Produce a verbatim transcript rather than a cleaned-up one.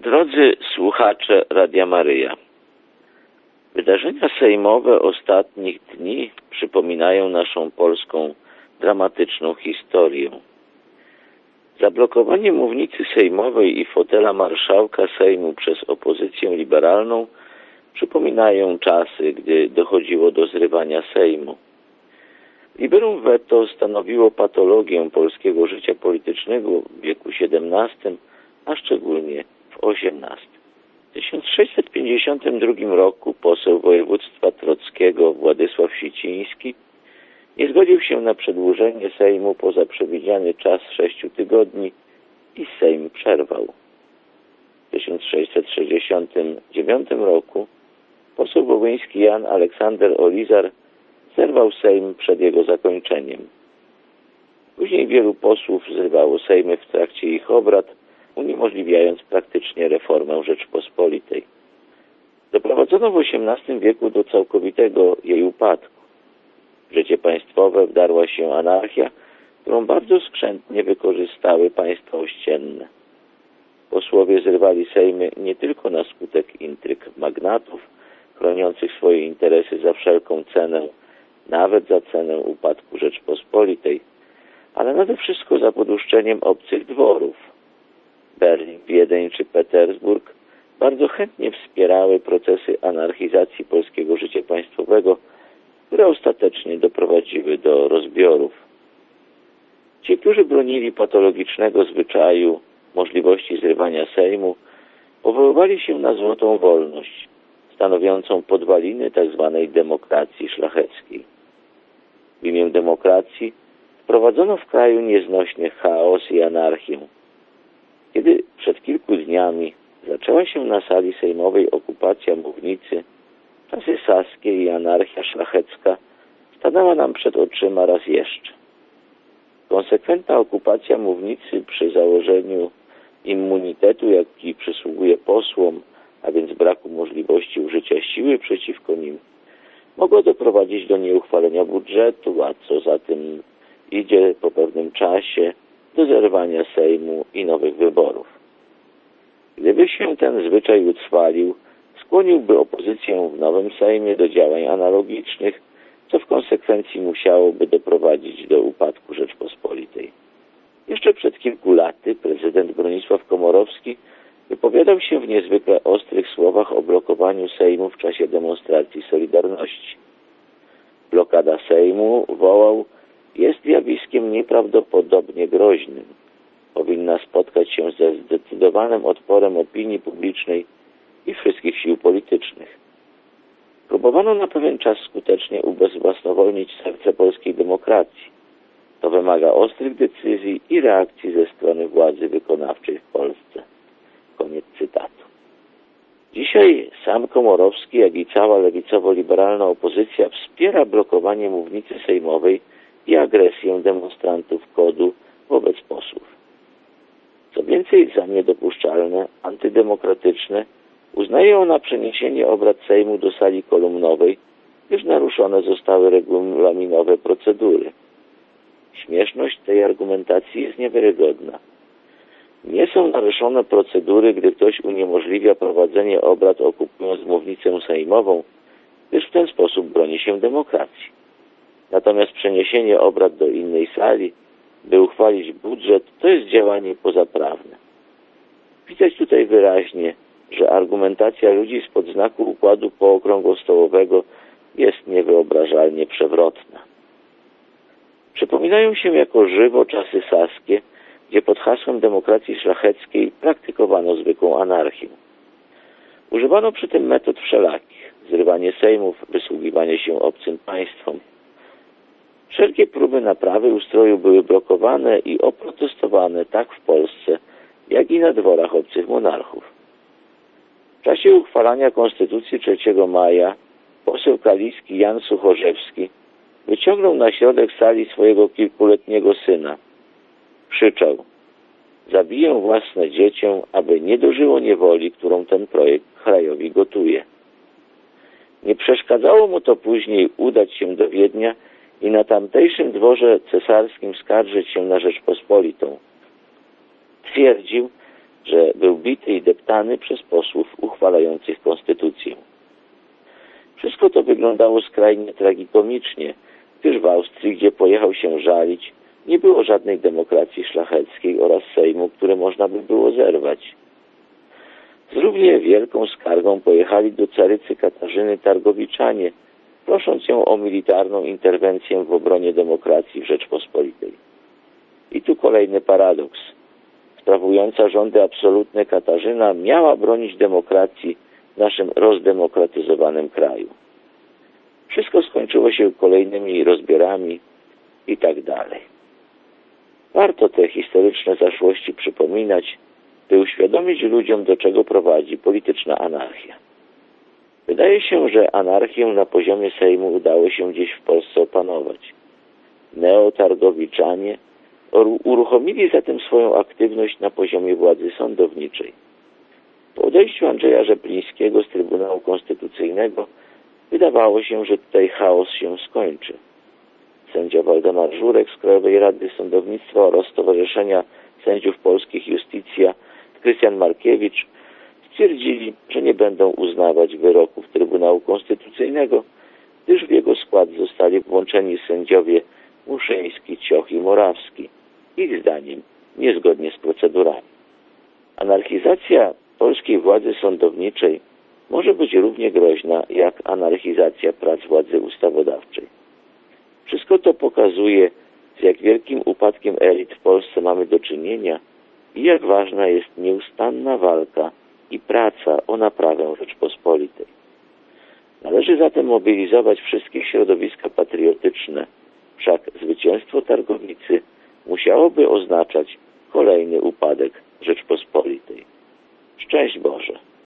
Drodzy słuchacze Radia Maryja, wydarzenia sejmowe ostatnich dni przypominają naszą polską dramatyczną historię. Zablokowanie mównicy sejmowej i fotela marszałka Sejmu przez opozycję liberalną przypominają czasy, gdy dochodziło do zrywania Sejmu. Liberum veto stanowiło patologię polskiego życia politycznego w wieku siedemnastym, a szczególnie w osiemnastym. W tysiąc sześćset pięćdziesiątym drugim roku poseł województwa trockiego Władysław Siciński nie zgodził się na przedłużenie Sejmu poza przewidziany czas sześciu tygodni i Sejm przerwał. W tysiąc sześćset sześćdziesiątym dziewiątym roku poseł wołyński Jan Aleksander Olizar zerwał Sejm przed jego zakończeniem. Później wielu posłów zrywało Sejmy w trakcie ich obrad, uniemożliwiając praktycznie reformę Rzeczpospolitej. Doprowadzono w osiemnastym wieku do całkowitego jej upadku. W życie państwowe wdarła się anarchia, którą bardzo skrzętnie wykorzystały państwa ościenne. Posłowie zrywali Sejmy nie tylko na skutek intryg magnatów, chroniących swoje interesy za wszelką cenę, nawet za cenę upadku Rzeczpospolitej, ale nade wszystko za poduszczeniem obcych dworów. Berlin, Wiedeń czy Petersburg bardzo chętnie wspierały procesy anarchizacji polskiego życia państwowego, które ostatecznie doprowadziły do rozbiorów. Ci, którzy bronili patologicznego zwyczaju możliwości zrywania Sejmu, powoływali się na złotą wolność, stanowiącą podwaliny tzw. demokracji szlacheckiej. W imię demokracji wprowadzono w kraju nieznośny chaos i anarchię. Kiedy przed kilku dniami zaczęła się na sali sejmowej okupacja mównicy, czasy saskie i anarchia szlachecka stanęła nam przed oczyma raz jeszcze. Konsekwentna okupacja mównicy przy założeniu immunitetu, jaki przysługuje posłom, a więc braku możliwości użycia siły przeciwko nim, mogło doprowadzić do nieuchwalenia budżetu, a co za tym idzie po pewnym czasie do zerwania Sejmu i nowych wyborów. Gdyby się ten zwyczaj utrwalił, skłoniłby opozycję w nowym Sejmie do działań analogicznych, co w konsekwencji musiałoby doprowadzić do upadku Rzeczpospolitej. Jeszcze przed kilku laty prezydent Bronisław Komorowski wypowiadał się w niezwykle ostrych słowach o blokowaniu Sejmu w czasie demonstracji Solidarności. Blokada Sejmu, wołał, jest zjawiskiem nieprawdopodobnie groźnym. Powinna spotkać się ze zdecydowanym odporem opinii publicznej i wszystkich sił politycznych. Próbowano na pewien czas skutecznie ubezwłasnowolnić serce polskiej demokracji. To wymaga ostrych decyzji i reakcji ze strony władzy wykonawczej w Polsce. Koniec cytatu. Dzisiaj sam Komorowski, jak i cała lewicowo-liberalna opozycja wspiera blokowanie mównicy sejmowej i agresję demonstrantów kodu wobec posłów. Co więcej, za niedopuszczalne, antydemokratyczne uznaje ona przeniesienie obrad Sejmu do sali kolumnowej, gdyż naruszone zostały regulaminowe procedury. Śmieszność tej argumentacji jest niewiarygodna. Nie są naruszone procedury, gdy ktoś uniemożliwia prowadzenie obrad okupując mównicę sejmową, gdyż w ten sposób broni się demokracji. Natomiast przeniesienie obrad do innej sali, by uchwalić budżet, to jest działanie pozaprawne. Widać tutaj wyraźnie, że argumentacja ludzi spod znaku układu pookrągłostołowego jest niewyobrażalnie przewrotna. Przypominają się jako żywo czasy saskie, gdzie pod hasłem demokracji szlacheckiej praktykowano zwykłą anarchię. Używano przy tym metod wszelakich: zrywanie sejmów, wysługiwanie się obcym państwom. Wszelkie próby naprawy ustroju były blokowane i oprotestowane tak w Polsce, jak i na dworach obcych monarchów. W czasie uchwalania Konstytucji trzeciego maja poseł kaliski Jan Suchorzewski wyciągnął na środek sali swojego kilkuletniego syna. Krzyczał: zabiję własne dziecię, aby nie dożyło niewoli, którą ten projekt krajowi gotuje. Nie przeszkadzało mu to później udać się do Wiednia i na tamtejszym dworze cesarskim skarżyć się na Rzeczpospolitą. Twierdził, że był bity i deptany przez posłów uchwalających konstytucję. Wszystko to wyglądało skrajnie tragikomicznie, gdyż w Austrii, gdzie pojechał się żalić, nie było żadnej demokracji szlacheckiej oraz Sejmu, które można by było zerwać. Z równie wielką skargą pojechali do carycy Katarzyny Targowiczanie, prosząc ją o militarną interwencję w obronie demokracji w Rzeczpospolitej. I tu kolejny paradoks. Sprawująca rządy absolutne Katarzyna miała bronić demokracji w naszym rozdemokratyzowanym kraju. Wszystko skończyło się kolejnymi rozbiorami i tak dalej. Warto te historyczne zaszłości przypominać, by uświadomić ludziom, do czego prowadzi polityczna anarchia. Wydaje się, że anarchię na poziomie Sejmu udało się gdzieś w Polsce opanować. Neotargowiczanie uruchomili zatem swoją aktywność na poziomie władzy sądowniczej. Po odejściu Andrzeja Rzeplińskiego z Trybunału Konstytucyjnego wydawało się, że tutaj chaos się skończy. Sędzia Waldemar Żurek z Krajowej Rady Sądownictwa oraz Stowarzyszenia Sędziów Polskich Justicja Krystian Markiewicz stwierdzili, że nie będą uznawać wyroków Trybunału Konstytucyjnego, gdyż w jego skład zostali włączeni sędziowie Muszyński, Cioch i Morawski, ich zdaniem niezgodnie z procedurami. Anarchizacja polskiej władzy sądowniczej może być równie groźna jak anarchizacja prac władzy ustawodawczej. Wszystko to pokazuje, z jak wielkim upadkiem elit w Polsce mamy do czynienia i jak ważna jest nieustanna walka i praca o naprawę Rzeczpospolitej. Należy zatem mobilizować wszystkie środowiska patriotyczne, wszak zwycięstwo Targowicy musiałoby oznaczać kolejny upadek Rzeczpospolitej. Szczęść Boże!